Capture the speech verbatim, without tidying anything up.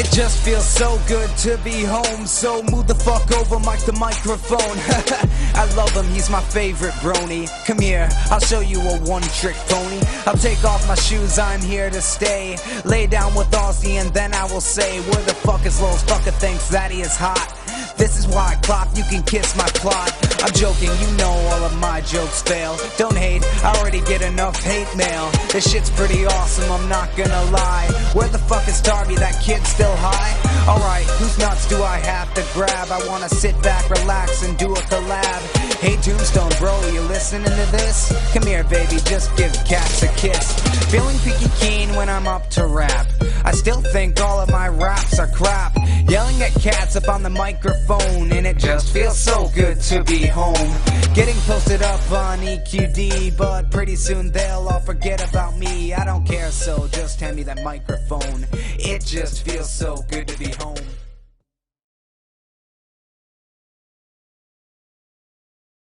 Just feels so good to be home, so move the fuck over, mic the microphone. I love him, he's my favorite brony. Come here, I'll show you a one-trick pony. I'll take off my shoes, I'm here to stay. Lay down with Aussie and then I will say, where the fuck is Lowe's fucker thinks that he is hot? This is why I clock, you can kiss my plot. I'm joking, you know all of my jokes fail. Don't hate, I already get enough hate mail. This shit's pretty awesome, I'm not gonna lie. Where the fuck is Darby, that kid's still high? Alright, whose nuts do I have to grab? I wanna sit back, relax, and do a collab. Hey Tombstone bro, you listening to this? Come here baby, just give cats a kiss. Feeling peaky keen when I'm up to rap. I still think all of my raps are crap. Yelling at cats up on the microphone, and it just feels so good to be home. Getting posted up on E Q D, but pretty soon they'll all forget about me. I don't care, so just hand me that microphone. It just feels so good to be home.